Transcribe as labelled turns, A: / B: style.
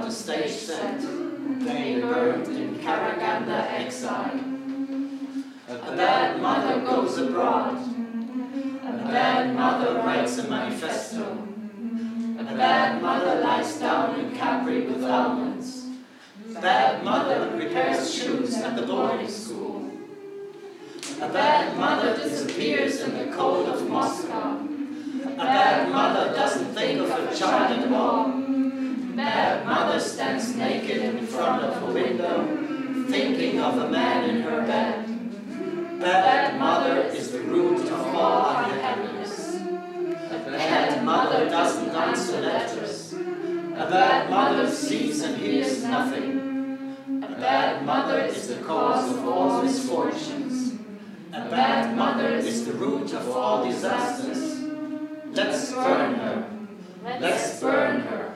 A: the stage set, they burned in Karaganda exile. A bad mother goes abroad. A bad mother writes a manifesto. A bad mother lies down in Capri with almonds. A bad mother repairs shoes at the boarding school. A bad mother disappears in the cold of Moscow. A bad mother doesn't think of her child at all. A bad mother stands naked in front of a window, thinking of a man in her bed. Bad mother is the root of all unhappiness. A bad mother doesn't answer letters. A bad mother sees and hears nothing. A bad mother is the cause of all misfortunes. A bad mother is the root of all disasters. Let's burn her. Let's burn her.